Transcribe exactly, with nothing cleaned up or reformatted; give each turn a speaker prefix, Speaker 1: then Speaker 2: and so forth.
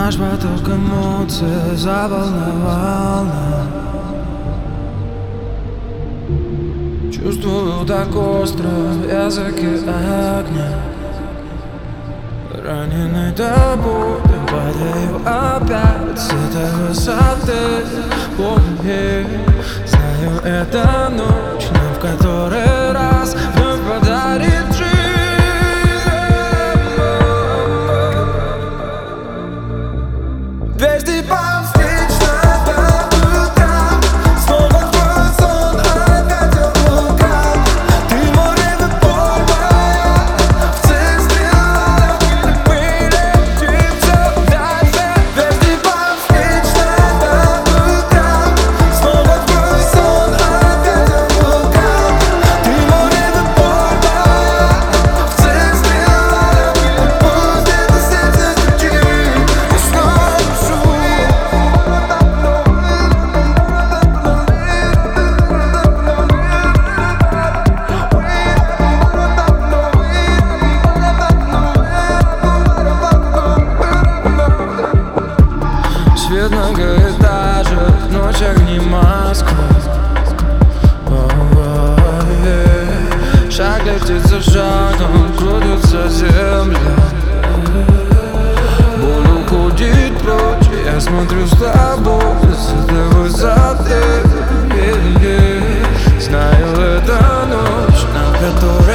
Speaker 1: Наш поток эмоций заволновал нас. Чувствую так остро в языке огня. Раненый тобой, падаю опять с этой высоты. Помни, знаю, это ночь, но в который раз вновь подарит жизнь. Везде по встречной по утрам, снова твой сон опять вулкан. Ты море до порвая, в центре мы летим все дальше. Везде по встречной по утрам, снова твой сон опять вулкан. Ты море до порвая, в центре пусть это сердце стучит. И снова свет многоэтажек, ночь огни Москвы. Шаг летит за шагом, крутится земля. Боль уходит прочь, я смотрю с тобой с этой высоты. Знаю, это ночь, на которой